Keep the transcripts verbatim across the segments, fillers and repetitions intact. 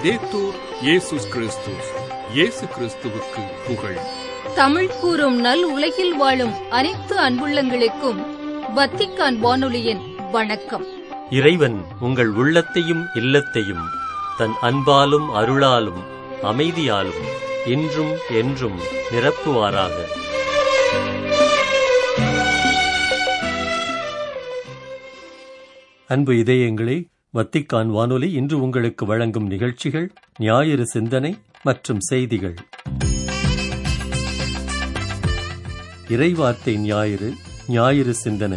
லவ்தேத்தூர் இயேசுஸ் கிறிஸ்துஸ். இயேசு கிறிஸ்துவுக்கு புகழ். தமிழ் கூறும் நல் உலகில் வாழும் அனைத்து அன்புள்ளங்களுக்கும் வத்திக்கான் வானொலியின் வணக்கம். இறைவன் உங்கள் உள்ளத்தையும் இல்லத்தையும் தன் அன்பாலும் அருளாலும் அமைதியாலும் இன்றும் என்றும் நிரப்புவாராக. அன்பு இதயங்களே, வத்திக்கான் வானொலி இன்று உங்களுக்கு வழங்கும் நிகழ்ச்சிகள் ஞாயிறு சிந்தனை மற்றும் செய்திகள். இறைவார்த்தை ஞாயிறு, ஞாயிறு சிந்தனை.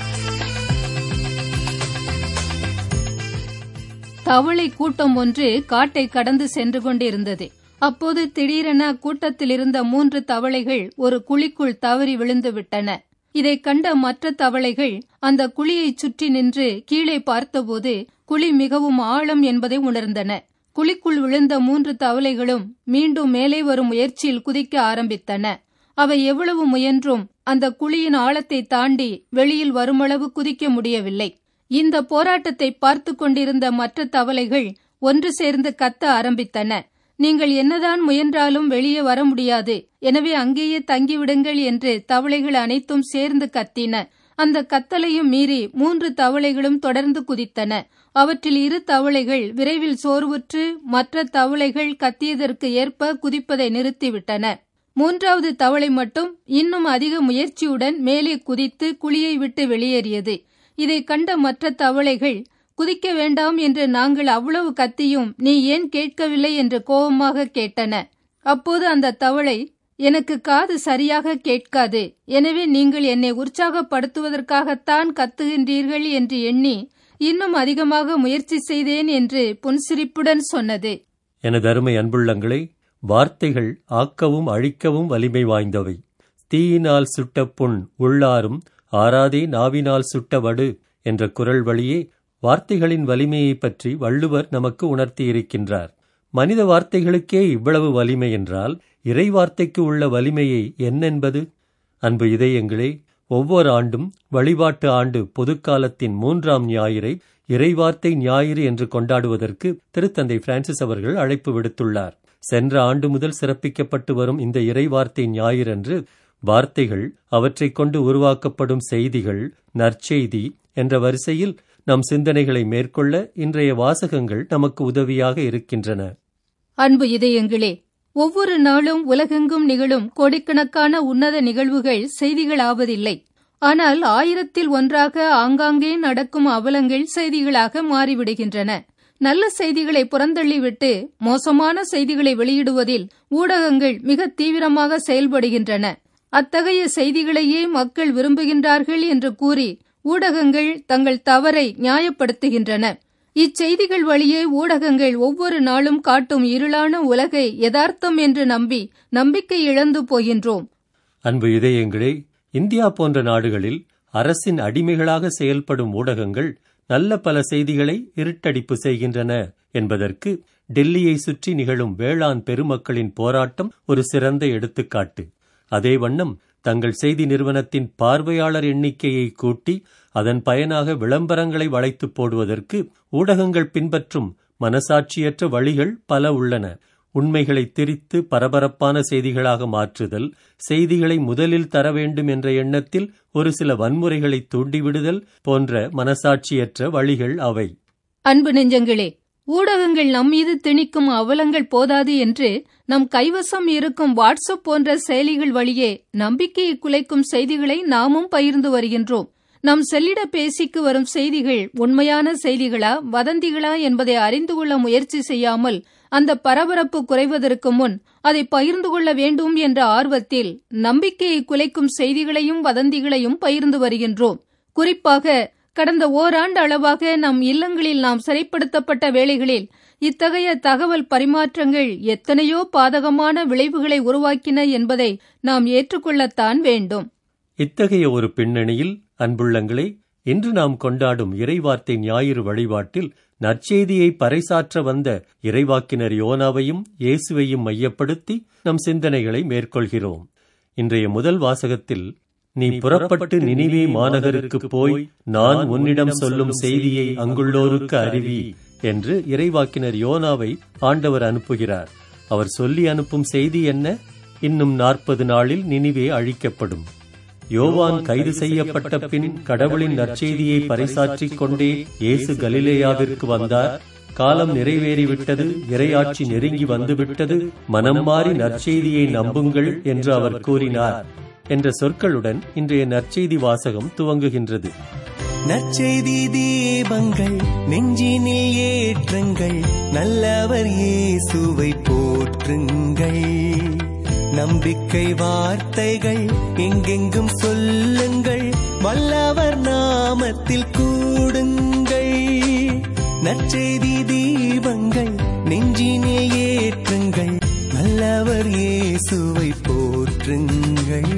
தவளை கூட்டம் ஒன்று காட்டை கடந்து சென்று கொண்டிருந்தது. அப்போது திடீரென கூட்டத்தில் இருந்த மூன்று தவளைகள் ஒரு குழிக்குள் தவறி விழுந்து விட்டன. இதை கண்ட மற்ற தவளைகள் அந்த குழியை சுற்றி நின்று கீழே பார்த்தபோது குழி மிகவும் ஆழம் என்பதை உணர்ந்தன. குழிக்குள் விழுந்த மூன்று தவளைகளும் மீண்டும் மேலே வரும் முயற்சியில் குதிக்க ஆரம்பித்தன. அவை எவ்வளவு முயன்றும் அந்த குழியின் ஆழத்தை தாண்டி வெளியில் வருமளவு குதிக்க முடியவில்லை. இந்த போராட்டத்தை பார்த்து கொண்டிருந்த மற்ற தவளைகள் ஒன்று சேர்ந்து கத்த ஆரம்பித்தன. நீங்கள் என்னதான் முயன்றாலும் வெளியே வர முடியாது, எனவே அங்கேயே தங்கிவிடுங்கள் என்று தவளைகள் அனைத்தும் சேர்ந்து கத்தின. அந்த கத்தலையும் மீறி மூன்று தவளைகளும் தொடர்ந்து குதித்தன. அவற்றில் இரு தவளைகள் விரைவில் சோர்வுற்று மற்ற தவளைகள் கத்தியதற்கு ஏற்ப குதிப்பதை நிறுத்திவிட்டன. மூன்றாவது தவளை மட்டும் இன்னும் அதிக முயற்சியுடன் மேலே குதித்து குழியை விட்டு வெளியேறியது. இதை கண்ட மற்ற தவளைகள், குதிக்க வேண்டாம் என்று நாங்கள் அவ்வளவு கத்தியும் நீ ஏன் கேட்கவில்லை என்று கோபமாக கேட்டன. அப்போது அந்த தவளை, எனக்கு காது சரியாக கேட்காது, எனவே நீங்கள் என்னை உற்சாகப்படுத்துவதற்காகத்தான் கத்துகின்றீர்கள் என்று எண்ணி இன்னும் அதிகமாக முயற்சி செய்தேன் என்று புன்சிரிப்புடன் சொன்னது. எனது அருமை அன்புள்ளங்களே, வார்த்தைகள் ஆக்கவும் அழிக்கவும் வலிமை வாய்ந்தவை. தீயினால் சுட்ட புண் உள்ளாரும், ஆறாதே நாவினால் சுட்ட வடு என்ற குரல் வழியே வார்த்தைகளின் வலிமையை பற்றி வள்ளுவர் நமக்கு உணர்த்தியிருக்கின்றார். மனித வார்த்தைகளுக்கே இவ்வளவு வலிமை என்றால் இறை வார்த்தைக்கு உள்ள வலிமையை என்னென்பது? அன்பு இதயங்களே, ஒவ்வொரு ஆண்டும் வழிபாட்டு ஆண்டு பொதுக்காலத்தின் மூன்றாம் ஞாயிறை இறைவார்த்தை ஞாயிறு என்று கொண்டாடுவதற்கு திருத்தந்தை பிரான்சிஸ் அவர்கள் அழைப்பு விடுத்துள்ளார். சென்ற ஆண்டு முதல் சிறப்பிக்கப்பட்டு வரும் இந்த இறைவார்த்தை ஞாயிறன்று வார்த்தைகள், அவற்றை கொண்டு உருவாக்கப்படும் செய்திகள், நற்செய்தி என்ற வரிசையில் நம் சிந்தனைகளை மேற்கொள்ள இன்றைய வாசகங்கள் நமக்கு உதவியாக இருக்கின்றன. அன்பு இதயங்களே, ஒவ்வொரு நாளும் உலகெங்கும் நிகழும் கோடிக்கணக்கான உன்னத நிகழ்வுகள் செய்திகளாவதில்லை. ஆனால் ஆயிரத்தில் ஒன்றாக ஆங்காங்கே நடக்கும் அவலங்கள் செய்திகளாக மாறிவிடுகின்றன. நல்ல செய்திகளை புறந்தள்ளிவிட்டு மோசமான செய்திகளை வெளியிடுவதில் ஊடகங்கள் மிக தீவிரமாக செயல்படுகின்றன. அத்தகைய செய்திகளையே மக்கள் விரும்புகின்றார்கள் என்று கூறி ஊடகங்கள் தங்கள் தவறை நியாயப்படுத்துகின்றன. இச்செய்திகள் வழியே ஊடகங்கள் ஒவ்வொரு நாளும் காட்டும் இருளான உலகை யதார்த்தம் என்று நம்பி நம்பிக்கை இழந்து போகின்றோம். அன்பு இதயங்களே, இந்தியா போன்ற நாடுகளில் அரசின் அடிமைகளாக செயல்படும் ஊடகங்கள் நல்ல பல செய்திகளை இருட்டடிப்பு செய்கின்றன என்பதற்கு டெல்லியை சுற்றி நிகழும் வேளாண் பெருமக்களின் போராட்டம் ஒரு சிறந்த எடுத்துக்காட்டு. அதே வண்ணம் தங்கள் செய்தி நிறுவனத்தின் பார்வையாளர் எண்ணிக்கையை கூட்டி அதன் பயனாக விளம்பரங்களை வளைத்து போடுவதற்கு ஊடகங்கள் பின்பற்றும் மனசாட்சியற்ற வழிகள் பல உள்ளன. உண்மைகளை திரித்து பரபரப்பான செய்திகளாக மாற்றுதல், செய்திகளை முதலில் தர வேண்டும் என்ற எண்ணத்தில் ஒரு சில வன்முறைகளை தூண்டிவிடுதல் போன்ற மனசாட்சியற்ற வழிகள் அவை. அன்பு நெஞ்சங்களே, ஊடகங்கள் நம்மீது திணிக்கும் அவலங்கள் போதாது என்று நம் கைவசம் இருக்கும் வாட்ஸ்அப் போன்ற செயலிகள் வழியே நம்பிக்கையை குலைக்கும் செய்திகளை நாமும் பகிர்ந்து வருகின்றோம். நம் செல்லிடப்பேசிக்கு வரும் செய்திகள் உண்மையான செய்திகளா வதந்திகளா என்பதை அறிந்து கொள்ள முயற்சி செய்யாமல் அந்த பரபரப்பு குறைவதற்கு முன் அதை பகிர்ந்து கொள்ள வேண்டும் என்ற ஆர்வத்தில் நம்பிக்கையை குலைக்கும் செய்திகளையும் வதந்திகளையும் பகிர்ந்து வருகின்றோம். குறிப்பாக கடந்த ஓராண்டு அளவாக நம் இல்லங்களில் நாம் சிறைப்படுத்தப்பட்ட வேளைகளில் இத்தகைய தகவல் பரிமாற்றங்கள் எத்தனையோ பாதகமான விளைவுகளை உருவாக்கின என்பதை நாம் ஏற்றுக்கொள்ளத்தான் வேண்டும். இத்தகைய ஒரு பின்னணியில் அன்புள்ளங்களே, இன்று நாம் கொண்டாடும் இறைவார்த்தை ஞாயிறு வழிபாட்டில் நற்செய்தியை பறைசாற்ற வந்த இறைவாக்கினர் யோனாவையும் இயேசுவையும் மையப்படுத்தி நம் சிந்தனைகளை மேற்கொள்கிறோம். இன்றைய முதல் வாசகத்தில், நீ புறப்பட்டு நினிவே மாநகருக்கு போய் நான் உன்னிடம் சொல்லும் செய்தியை அங்குள்ளோருக்கு அறிவி என்று இறைவாக்கினர் யோனாவை ஆண்டவர் அனுப்புகிறார். அவர் சொல்லி அனுப்பும் செய்தி என்ன? இன்னும் நாற்பது நாளில் நினிவே அழிக்கப்படும். யோவான் கைது செய்யப்பட்ட பின் கடவுளின் நற்செய்தியை பறைசாற்றிக் கொண்டே இயேசு கலிலேயாவிற்கு வந்தார். காலம் நிறைவேறிவிட்டது, இறையாட்சி நெருங்கி வந்துவிட்டது, மனம் மாறி நற்செய்தியை நம்புங்கள் என்று அவர் கூறினார் என்ற சொற்களுடன் இன்றைய நற்செய்தி வாசகம் துவங்குகின்றது. நற்செய்தி தீபங்கள் நெஞ்சினில் ஏற்றுங்கள், நல்லவர் இயேசுவை போற்றுங்கள். நம்பிக்கை வார்த்தைகள் எங்கெங்கும் சொல்லுங்கள், வல்லவர் நாமத்தில் கூடுங்கள். நற்செய்தி தீபங்கள் நெஞ்சினில் ஏற்றுங்கள், நல்லவர் இயேசுவை போற்றுங்கள்.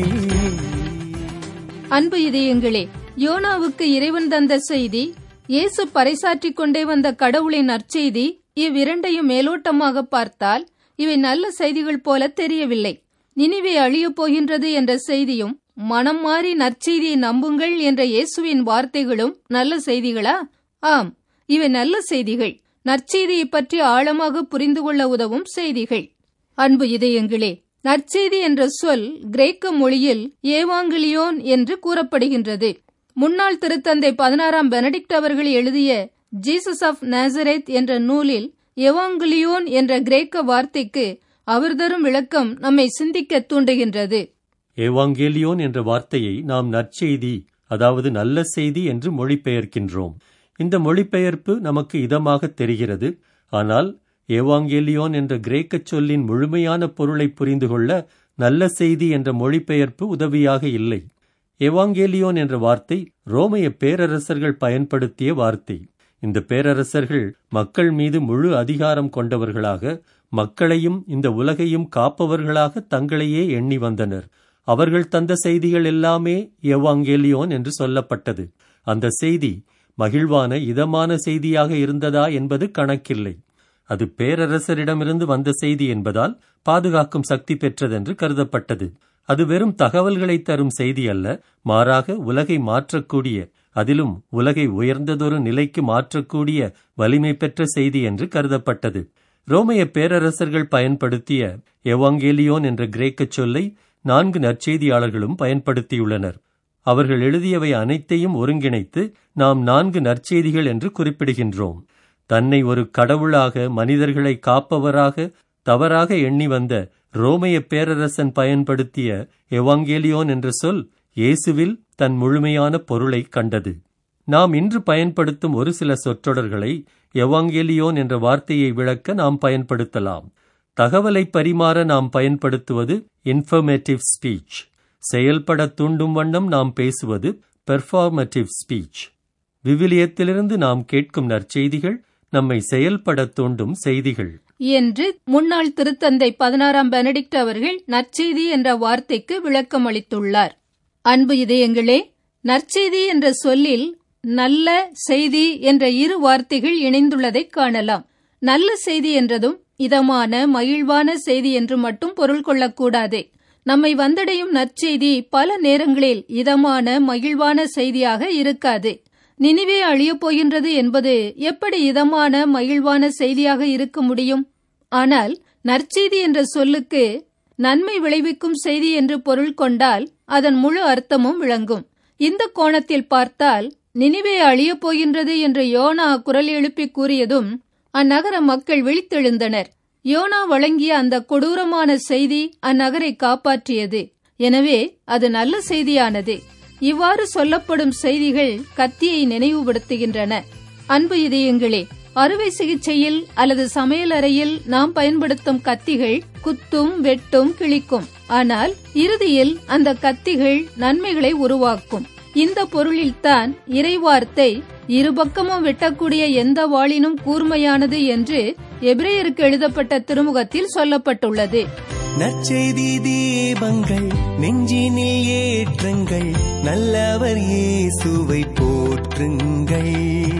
அன்பு இதயங்களே, யோனாவுக்கு இறைவன் தந்த செய்தி, இயேசு பறைசாற்றிக் கொண்டே வந்த கடவுளின் நற்செய்தி, இவ்விரண்டையும் மேலோட்டமாக பார்த்தால் இவை நல்ல செய்திகள் போல தெரியவில்லை. நினிவே அழியப் போகின்றது என்ற செய்தியும், மனம் மாறி நற்செய்தியை நம்புங்கள் என்ற இயேசுவின் வார்த்தைகளும் நல்ல செய்திகளா? ஆம், இவை நல்ல செய்திகள். நற்செய்தியை பற்றி ஆழமாக புரிந்து கொள்ள உதவும் செய்திகள். அன்பு இதயங்களே, நற்செய்தி என்ற சொல் கிரேக்க மொழியில் ஏவாங்கிலியோன் என்று கூறப்படுகின்றது. முன்னாள் திருத்தந்தை பதினாறாம் பெனடிக்ட் அவர்கள் எழுதிய ஜீசஸ் ஆஃப் நாசரேத் என்ற நூலில் எவாங்கிலியோன் என்ற கிரேக்க வார்த்தைக்கு அவர் தரும் விளக்கம் நம்மை சிந்திக்க தூண்டுகின்றது. ஏவாங்கேலியோன் என்ற வார்த்தையை நாம் நற்செய்தி, அதாவது நல்ல செய்தி என்று மொழிபெயர்க்கின்றோம். இந்த மொழிபெயர்ப்பு நமக்கு இதமாக தெரிகிறது. ஆனால் ஏவாங்கேலியோன் என்ற கிரேக்க சொல்லின் முழுமையான பொருளை புரிந்து கொள்ள நல்ல செய்தி என்ற மொழிபெயர்ப்பு உதவியாக இல்லை. ஏவாங்கேலியோன் என்ற வார்த்தை ரோமைய பேரரசர்கள் பயன்படுத்திய வார்த்தை. இந்த பேரரசர்கள் மக்கள் மீது முழு அதிகாரம் கொண்டவர்களாக, மக்களையும் இந்த உலகையும் காப்பவர்களாக தங்களையே எண்ணி வந்தனர். அவர்கள் தந்த செய்திகள் எல்லாமே ஏவாங்கேலியோன் என்று சொல்லப்பட்டது. அந்த செய்தி மகிழ்வான இதமான செய்தியாக இருந்ததா என்பது கணக்கில்லை. அது பேரரசரிடமிருந்து வந்த செய்தி என்பதால் பாதுகாக்கும் சக்தி பெற்றதென்று கருதப்பட்டது. அது வெறும் தகவல்களை தரும் செய்தி அல்ல, மாறாக உலகை மாற்றக்கூடிய, அதிலும் உலகை உயர்ந்ததொரு நிலைக்கு மாற்றக்கூடிய வலிமை பெற்ற செய்தி என்று கருதப்பட்டது. ரோமைய பேரரசர்கள் பயன்படுத்திய எவாங்கேலியோன் என்ற கிரேக்க சொல்லை நான்கு நற்செய்தியாளர்களும் பயன்படுத்தியுள்ளனர். அவர்கள் எழுதியவை அனைத்தையும் ஒருங்கிணைத்து நாம் நான்கு நற்செய்திகள் என்று குறிப்பிடுகின்றோம். தன்னை ஒரு கடவுளாக, மனிதர்களை காப்பவராக தவறாக எண்ணி வந்த ரோமைய பேரரசன் பயன்படுத்திய எவாங்கேலியோன் என்ற சொல் இயேசுவில் தன் முழுமையான பொருளை கண்டது. நாம் இன்று பயன்படுத்தும் ஒரு சில சொற்றொடர்களை எவாங்கேலியோன் என்ற வார்த்தையை விளக்க நாம் பயன்படுத்தலாம். தகவலை பரிமாற நாம் பயன்படுத்துவது இன்ஃபர்மேட்டிவ் ஸ்பீச். செயல்பட தூண்டும் வண்ணம் நாம் பேசுவது பெர்ஃபார்மேட்டிவ் ஸ்பீச். விவிலியத்திலிருந்து நாம் கேட்கும் நற்செய்திகள் நம்மை செயல்பட தூண்டும் செய்திகள் என்று முன்னாள் திருத்தந்தை பதினாறாம் பெனடிக்ட் அவர்கள் நற்செய்தி என்ற வார்த்தைக்கு விளக்கம் அளித்துள்ளார். அன்பு இதயங்களே, நற்செய்தி என்ற சொல்லில் நல்ல செய்தி என்ற இரு வார்த்தைகள் இணைந்துள்ளதை காணலாம். நல்ல செய்தி என்றதும் இதமான மகிழ்வான செய்தி என்று மட்டும் பொருள் கொள்ளக்கூடாது. நம்மை வந்தடையும் நற்செய்தி பல நேரங்களில் இதமான மகிழ்வான செய்தியாக இருக்காது. நினிவே அழியப் போகின்றது என்பது எப்படி இதமான மகிழ்வான செய்தியாக இருக்க முடியும்? ஆனால் நற்செய்தி என்ற சொல்லுக்கு நன்மை விளைவிக்கும் செய்தி என்று பொருள் கொண்டால் அதன் முழு அர்த்தமும் விளங்கும். இந்த கோணத்தில் பார்த்தால் நினிவே அழியப் போகின்றது என்று யோனா குரல் எழுப்பி கூறியதும் அந்நகர மக்கள் விழித்தெழுந்தனர். யோனா வழங்கிய அந்த கொடூரமான செய்தி அந்நகரை காப்பாற்றியது. எனவே அது நல்ல செய்தியானது. இவ்வாறு சொல்லப்படும் செய்திகள் கத்தியை நினைவுபடுத்துகின்றன. அன்பு இதயங்களே, அறுவை சிகிச்சையில் அல்லது சமையல் அறையில் நாம் பயன்படுத்தும் கத்திகள் குத்தும், வெட்டும், கிழிக்கும். ஆனால் இறுதியில் அந்த கத்திகள் நன்மைகளை உருவாக்கும். இந்த பொருளில்தான் இறைவார்த்தை இருபக்கமும் வெட்டக்கூடிய எந்த வாளினும் கூர்மையானது என்று எபிரேயருக்கு எழுதப்பட்ட திருமுகத்தில் சொல்லப்பட்டுள்ளது. நற்செய்தி தீபங்கள் நெஞ்சினில் ஏற்றுங்கள், நல்லவர் இயேசுவை போற்றுங்கள்.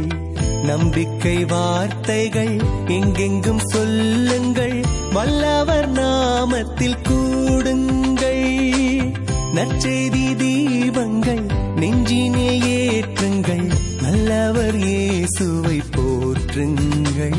நம்பிக்கை வார்த்தைகள் எங்கெங்கும் சொல்லுங்கள், வல்லவர் நாமத்தில் கூடுங்கள். நற்செய்தி தீபங்கள் நெஞ்சினில் ஏற்றுங்கள், நல்லவர் இயேசுவை போற்றுங்கள். போற்றுங்கள்.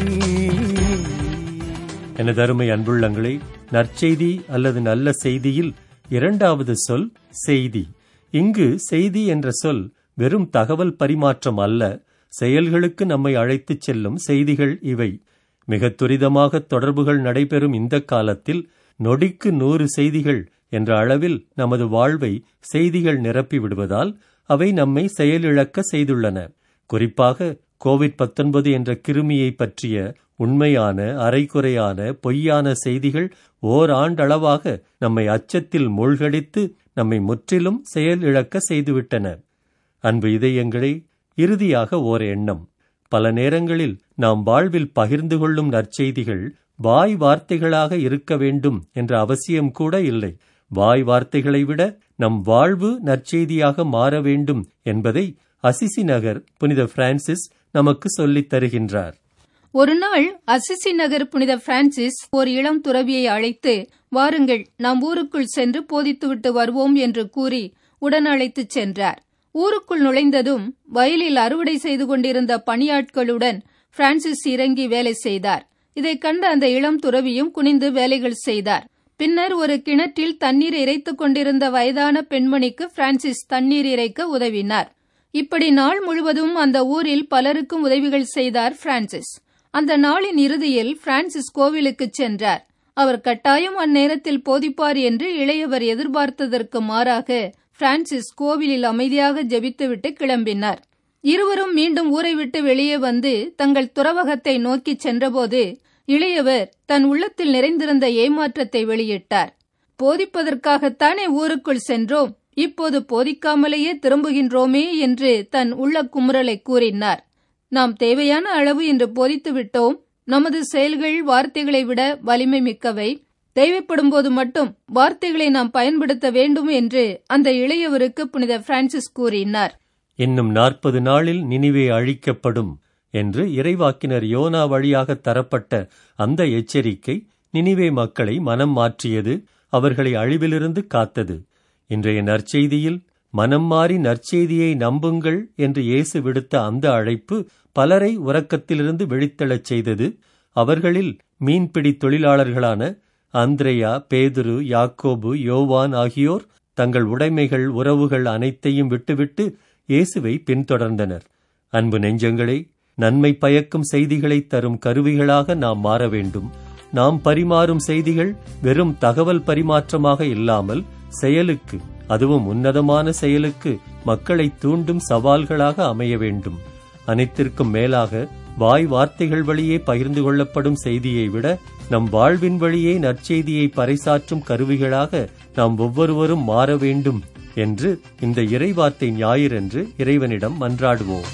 எனது அருமை அன்புள்ளங்களே, நற்செய்தி அல்லது நல்ல செய்தியில் இரண்டாவது சொல் செய்தி. இங்கு செய்தி என்ற சொல் வெறும் தகவல் பரிமாற்றம் அல்ல, செயல்களுக்கு நம்மை அழைத்துச் செல்லும் செய்திகள் இவை. மிக துரிதமாக தொடர்புகள் நடைபெறும் இந்த காலத்தில் நொடிக்கு நூறு செய்திகள் என்ற அளவில் நமது வாழ்வை செய்திகள் நிரப்பி விடுவதால் அவை நம்மை செயலிழக்க செய்துள்ளன. குறிப்பாக கோவிட் பத்தொன்பது என்ற கிருமியை பற்றிய உண்மையான, அரைகுறையான, பொய்யான செய்திகள் ஓராண்டளவாக நம்மை அச்சத்தில் மூழ்கடித்து நம்மை முற்றிலும் செயலிழக்க செய்துவிட்டன. அன்பு இதயங்களே, இறுதியாக ஓர் எண்ணம். பல நேரங்களில் நாம் வாழ்வில் பகிர்ந்து கொள்ளும் நற்செய்திகள் வாய் வார்த்தைகளாக இருக்க வேண்டும் என்ற அவசியம் கூட இல்லை. வாய் வார்த்தைகளை விட நம் வாழ்வு நற்செய்தியாக மாற வேண்டும் என்பதை அசிசி நகர் புனித பிரான்சிஸ் நமக்கு சொல்லித் தருகின்றார். ஒரு நாள் அசிசி நகர் புனித பிரான்சிஸ் ஒரு இளம் துறவியை அழைத்து, வாருங்கள், நாம் ஊருக்குள் சென்று போதித்துவிட்டு வருவோம் என்று கூறி உடன் அழைத்துச் சென்றார். ஊருக்குள் நுழைந்ததும் வயலில் அறுவடை செய்து கொண்டிருந்த பணியாட்களுடன் பிரான்சிஸ் இறங்கி வேலை செய்தார். இதை கண்ட அந்த இளம் துறவியும் குனிந்து வேலைகள் செய்தார். பின்னர் ஒரு கிணற்றில் தண்ணீர் இறைத்துக் கொண்டிருந்த வயதான பெண்மணிக்கு பிரான்சிஸ் தண்ணீர் இறைக்க உதவினார். இப்படி நாள் முழுவதும் அந்த ஊரில் பலருக்கும் உதவிகள் செய்தார் பிரான்சிஸ். அந்த நாளின் இறுதியில் பிரான்சிஸ் கோவிலுக்கு சென்றார். அவர் கட்டாயம் அந்நேரத்தில் போதிப்பார் என்று இளையவர் எதிர்பார்த்ததற்கு மாறாக பிரான்சிஸ் கோவிலில் அமைதியாக ஜெபித்துவிட்டு கிளம்பினார். இருவரும் மீண்டும் ஊரை விட்டு வெளியே வந்து தங்கள் துறவகத்தை நோக்கி சென்றபோது இளையவர் தன் உள்ளத்தில் நிறைந்திருந்த ஏமாற்றத்தை வெளியிட்டார். போதிப்பதற்காகத்தானே ஊருக்குள் சென்றோம், இப்போது போதிக்காமலேயே திரும்புகின்றோமே என்று தன் உள்ள குமுறலை கூறினார். நாம் தேவையான அளவு இன்று போதித்து விட்டோம். நமது செயல்கள் வார்த்தைகளை விட வலிமை மிக்கவை. தேவைப்படும் போது மட்டும் வார்த்தைகளை நாம் பயன்படுத்த வேண்டும் என்று அந்த இளையவருக்கு புனித பிரான்சிஸ் கூறினார். இன்னும் நாற்பது நாளில் நினிவே அழிக்கப்படும் என்று இறைவாக்கினர் யோனா வழியாக தரப்பட்ட அந்த எச்சரிக்கை நினிவே மக்களை மனம் மாற்றியது, அவர்களை அழிவிலிருந்து காத்தது. இன்றைய நற்செய்தியில் மனம் மாறி நற்செய்தியை நம்புங்கள் என்று இயேசு விடுத்த அந்த அழைப்பு பலரை உறக்கத்திலிருந்து விழித்தெழச் செய்தது. அவர்களில் மீன்பிடி தொழிலாளர்களான அந்திரேயா, பேதுரு, யாக்கோபு, யோவான் ஆகியோர் தங்கள் உடைமைகள், உறவுகள் அனைத்தையும் விட்டுவிட்டு இயேசுவை பின்தொடர்ந்தனர். அன்பு நெஞ்சங்களே, நன்மை பயக்கும் செய்திகளை தரும் கருவிகளாக நாம் மாற வேண்டும். நாம் பரிமாறும் செய்திகள் வெறும் தகவல் பரிமாற்றமாக இல்லாமல் செயலுக்கு, அதுவும் உன்னதமான செயலுக்கு மக்களை தூண்டும் சவால்களாக அமைய வேண்டும். அனைத்திற்கும் மேலாக வாய் வார்த்தைகள் வழியே பகிர்ந்து கொள்ளப்படும் செய்தியை விட நம் வாழ்வின் வழியே நற்செய்தியை பறைசாற்றும் கருவிகளாக நாம் ஒவ்வொருவரும் மாற வேண்டும் என்று இந்த இறைவார்த்தை ஞாயிறன்று இறைவனிடம் மன்றாடுவோம்.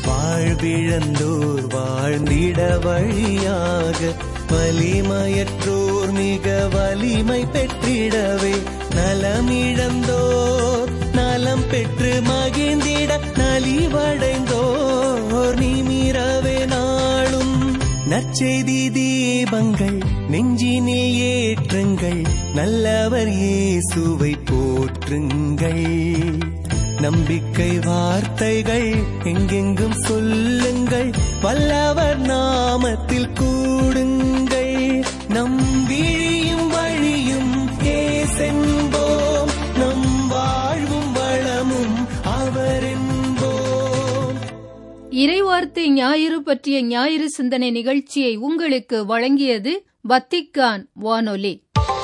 வாழ்விழந்தோர் வாழ்ந்திட வழியாக, வலிமையற்றோர் மிக வலிமை பெற்றிடவே, நலமிழந்தோர் நலம் பெற்று மகிழ்ந்திட, நலிவடைந்தோர் நிமிரவே நாளும். நற்செய்தி தீபங்கள் நெஞ்சினில் ஏற்றுங்கள், நல்லவர் இயேசுவை போற்றுங்கள். நம்பிக்கை வார்த்தைகள் எங்கெங்கும் சொல்லுங்கள், வல்லவர் நாமத்தில் கூடுங்கள். நம் விழியும் வழியும் ஏசென்போம், நம் வாழ்வும் வளமும் அவரென்போம். இறைவார்த்தை ஞாயிறு பற்றிய ஞாயிறு சிந்தனை நிகழ்ச்சியை உங்களுக்கு வழங்கியது வத்திக்கான் வானொலி.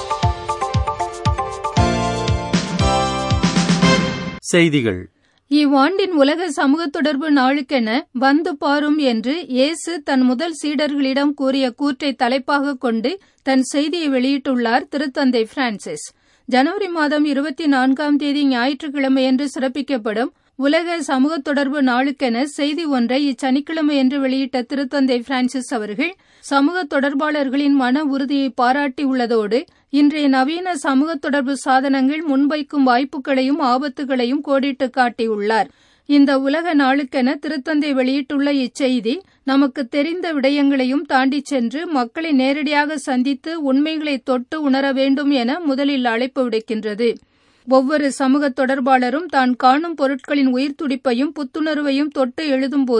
செய்திகள். இவ்வாண்டின் உலக சமூக தொடர்பு நாளுக்கென வந்து பாரும் என்று இயேசு தன் முதல் சீடர்களிடம் கூறிய கூற்றை தலைப்பாக கொண்டு தன் செய்தியை வெளியிட்டுள்ளார் திருத்தந்தை பிரான்சிஸ். ஜனவரி மாதம் இருபத்தி நான்காம் தேதி ஞாயிற்றுக்கிழமையன்று சிறப்பிக்கப்படும் உலக சமூக தொடர்பு நாளுக்கென செய்தி ஒன்றை இச்சனிக்கிழமையன்று வெளியிட்ட திருத்தந்தை பிரான்சிஸ் அவர்கள் சமூக தொடர்பாளர்களின் மன உறுதியை பாராட்டியுள்ளதோடு இன்றைய நவீன சமூக தொடர்பு சாதனங்கள் முன்வைக்கும் வாய்ப்புகளையும் ஆபத்துகளையும் கோடிட்டு காட்டியுள்ளார். இந்த உலக நாளுக்கென திருத்தந்தை வெளியிட்டுள்ள இச்செய்தி நமக்கு தெரிந்த விடயங்களையும் தாண்டிச் சென்று மக்களை நேரடியாக சந்தித்து உண்மைகளை தொட்டு உணர வேண்டும் என முதலில் அழைப்பு விடுக்கின்றது. ஒவ்வொரு சமூக தொடர்பாளரும் தான் காணும் பொருட்களின் உயிர் துடிப்பையும் புத்துணர்வையும் தொட்டு எழுதும்போது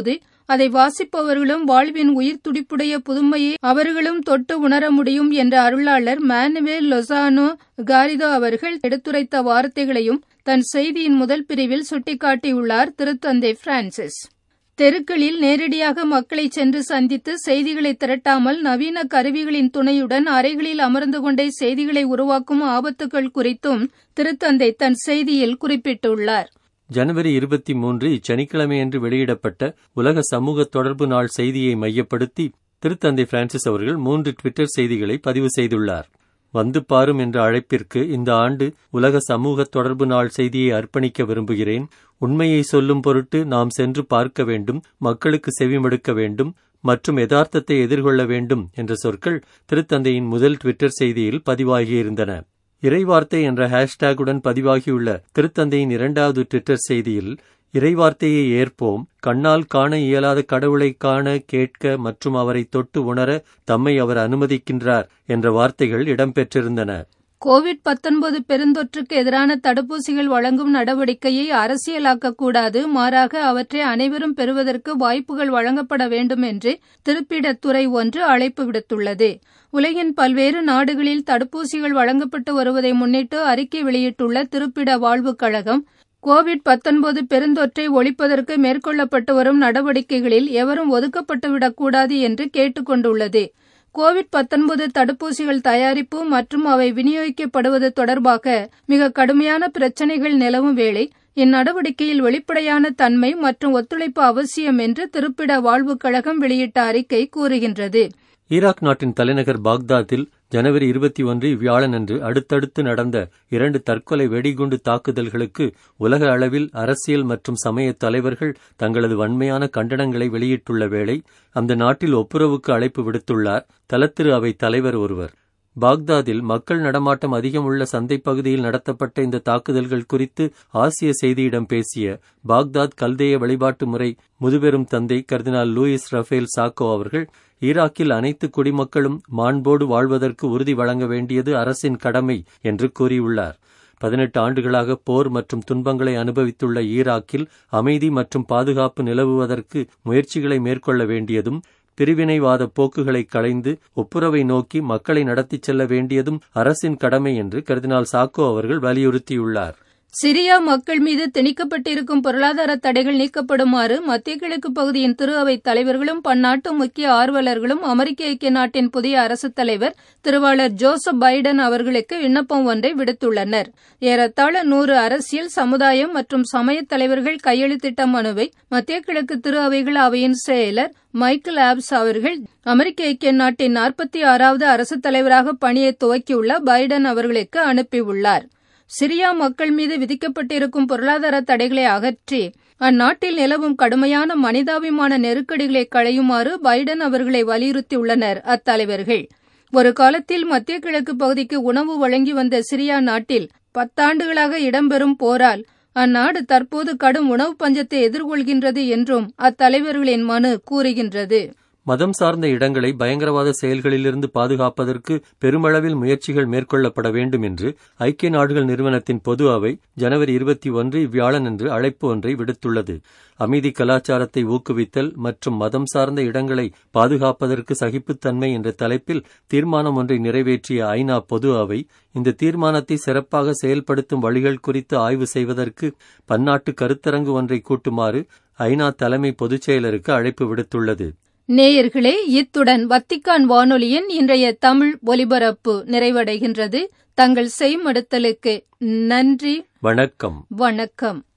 அதை வாசிப்பவர்களும் வாழ்வின் உயிர் துடிப்புடைய புதுமையை அவர்களும் தொட்டு உணர முடியும் என்ற அருளாளர் மானுவேல் லொசானோ காரிதோ அவர்கள் எடுத்துரைத்த வார்த்தைகளையும் தன் செய்தியின் முதல் பிரிவில் சுட்டிக்காட்டியுள்ளார் திருத்தந்தை பிரான்சிஸ். தெருக்களில் நேரடியாக மக்களை சென்று சந்தித்து செய்திகளை திரட்டாமல் நவீன கருவிகளின் துணையுடன் அறைகளில் அமர்ந்து கொண்டே செய்திகளை உருவாக்கும் ஆபத்துகள் குறித்தும் திருத்தந்தை தன் செய்தியில் குறிப்பிட்டுள்ளார். ஜனவரி இருபத்தி மூன்று இச்சனிக்கிழமையன்று வெளியிடப்பட்ட உலக சமூக தொடர்பு நாள் செய்தியை மையப்படுத்தி திருத்தந்தை பிரான்சிஸ் அவர்கள் மூன்று ட்விட்டர் செய்திகளை பதிவு செய்துள்ளார். வந்து பாரும் என்ற அழைப்பிற்கு இந்த ஆண்டு உலக சமூக தொடர்பு நாள் செய்தியை அர்ப்பணிக்க விரும்புகிறேன். உண்மையை சொல்லும் பொருட்டு நாம் சென்று பார்க்க வேண்டும், மக்களுக்கு செவிமடுக்க வேண்டும் மற்றும் யதார்த்தத்தை எதிர்கொள்ள வேண்டும் என்ற சொற்கள் திருத்தந்தையின் முதல் ட்விட்டர் செய்தியில் பதிவாகியிருந்தன. இறைவார்த்தை என்ற ஹேஷ்டேகுடன் பதிவாகியுள்ள திருத்தந்தையின் இரண்டாவது ட்விட்டர் செய்தியில் இறைவார்த்தையை ஏற்போம், கண்ணால் காண இயலாத கடவுளை காண, கேட்க மற்றும் அவரை தொட்டு உணர தம்மை அவர் அனுமதிக்கின்றார் என்ற வார்த்தைகள் இடம்பெற்றிருந்தன. கோவிட் பத்தொன்பது பெருந்தொற்றுக்கு எதிரான தடுப்பூசிகள் வழங்கும் நடவடிக்கையை அரசியலாக்கக்கூடாது, மாறாக அவற்றை அனைவரும் பெறுவதற்கு வாய்ப்புகள் வழங்கப்பட வேண்டும் என்று திருப்பிடத்துறை ஒன்று அழைப்பு விடுத்துள்ளது. உலகின் பல்வேறு நாடுகளில் தடுப்பூசிகள் வழங்கப்பட்டு வருவதை முன்னிட்டு அறிக்கை வெளியிட்டுள்ள திருப்பிட வாழ்வுக் கழகம், கோவிட் பத்தொன்பது பெருந்தொற்றை ஒழிப்பதற்கு மேற்கொள்ளப்பட்டு வரும் நடவடிக்கைகளில் எவரும் ஒதுக்கப்பட்டுவிடக்கூடாது என்று கேட்டுக் கொண்டுள்ளது. கோவிட் பத்தொன்பது தடுப்பூசிகள் தயாரிப்பு மற்றும் அவை விநியோகிக்கப்படுவது தொடர்பாக மிக கடுமையான பிரச்சினைகள் நிலவும் வேளை இந்நடவடிக்கையில் வெளிப்படையான தன்மை மற்றும் ஒத்துழைப்பு அவசியம் என்று திருப்பிட வாழ்வுக் கழகம் வெளியிட்ட அறிக்கை கூறுகின்றது. ஈராக் நாட்டின் தலைநகர் பாக்தாத்தில் ஜனவரி இருபத்தி ஒன்று வியாழனன்று அடுத்தடுத்து நடந்த இரண்டு தற்கொலை வெடிகுண்டு தாக்குதல்களுக்கு உலக அளவில் அரசியல் மற்றும் சமய தலைவர்கள் தங்களது வன்மையான கண்டனங்களை வெளியிட்டுள்ள வேளை அந்த நாட்டில் ஒப்புரவுக்கு அழைப்பு விடுத்துள்ளார் தலத்திரு அவை தலைவர் ஒருவர். பாக்தாதில் மக்கள் நடமாட்டம் அதிகம் உள்ள சந்தை பகுதியில் நடத்தப்பட்ட இந்த தாக்குதல்கள் குறித்து ஆசிய செய்தியிடம் பேசிய பாக்தாத் கல்தேய வழிபாட்டு முறை முதுபெரும் தந்தை கர்தினால் லூயிஸ் ரஃபேல் சாக்கோ அவர்கள், ஈராக்கில் அனைத்து குடிமக்களும் மாண்போடு வாழ்வதற்கு உறுதி வழங்க வேண்டியது அரசின் கடமை என்று கூறியுள்ளார். பதினெட்டு ஆண்டுகளாக போர் மற்றும் துன்பங்களை அனுபவித்துள்ள ஈராக்கில் அமைதி மற்றும் பாதுகாப்பு நிலவுவதற்கு முயற்சிகளை மேற்கொள்ள வேண்டியதும், பிரிவினைவாத போக்குகளை களைந்து ஒப்புரவை நோக்கி மக்களை நடத்திச் செல்ல வேண்டியதும் அரசின் கடமை என்று கர்தினால் சாக்கோ அவர்கள் வலியுறுத்தியுள்ளார். சிரியா மக்கள் மீது திணிக்கப்பட்டிருக்கும் பொருளாதார தடைகள் நீக்கப்படுமாறு மத்திய கிழக்கு பகுதியின் திரு அவை தலைவர்களும் பன்னாட்டு முக்கிய ஆர்வலர்களும் அமெரிக்க ஐக்கிய நாட்டின் புதிய அரசுத் தலைவர் திருவாளர் ஜோசப் பைடன் அவர்களுக்கு விண்ணப்பம் ஒன்றை விடுத்துள்ளனர். ஏறத்தாழ நூறு அரசியல், சமுதாயம் மற்றும் சமய தலைவர்கள் கையெழுத்திட்ட மனுவை மத்திய கிழக்கு திரு அவைகள் அவையின் செயலர் மைக்கேல் ஆப்ஸ் அவர்கள் அமெரிக்க ஐக்கிய நாட்டின் நாற்பத்தி ஆறாவது அரசுத் தலைவராக பணியை துவக்கியுள்ள பைடன் அவர்களுக்கு அனுப்பியுள்ளார். சிரியா மக்கள் மீது விதிக்கப்பட்டிருக்கும் பொருளாதார தடைகளை அகற்றி அந்நாட்டில் நிலவும் கடுமையான மனிதாபிமான நெருக்கடிகளை களையுமாறு பைடன் அவர்களை வலியுறுத்தியுள்ளனர் அத்தலைவர்கள். ஒரு காலத்தில் மத்திய கிழக்கு பகுதிக்கு உணவு வழங்கி வந்த சிரியா நாட்டில் பத்தாண்டுகளாக இடம்பெறும் போரால் அந்நாடு தற்போது கடும் உணவு பஞ்சத்தை எதிர்கொள்கின்றது என்றும் அத்தலைவர்களின் மனு கூறுகின்றது. மதம் சார்ந்த இடங்களை பயங்கரவாத செயல்களிலிருந்து பாதுகாப்பதற்கு பெருமளவில் முயற்சிகள் மேற்கொள்ளப்பட வேண்டும் என்று ஐக்கிய நாடுகள் நிறுவனத்தின் பொது அவை ஜனவரி இருபத்தி ஒன்று வியாழனன்று அழைப்பு ஒன்றை விடுத்துள்ளது. அமைதி கலாச்சாரத்தை ஊக்குவித்தல் மற்றும் மதம் சார்ந்த இடங்களை பாதுகாப்பதற்கு சகிப்புத்தன்மை என்ற தலைப்பில் தீர்மானம் ஒன்றை நிறைவேற்றிய ஐநா பொது அவை இந்த தீர்மானத்தை சிறப்பாக செயல்படுத்தும் வழிகள் குறித்து ஆய்வு செய்வதற்கு பன்னாட்டு கருத்தரங்கு ஒன்றை கூட்டுமாறு ஐநா தலைமை பொதுச் செயலருக்கு அழைப்பு விடுத்துள்ளது. நேயர்களே, இத்துடன் வத்திக்கான் வானொலியின் இன்றைய தமிழ் ஒலிபரப்பு நிறைவடைகின்றது. தங்கள் செய்மடுத்தலுக்கு நன்றி. வணக்கம். வணக்கம்.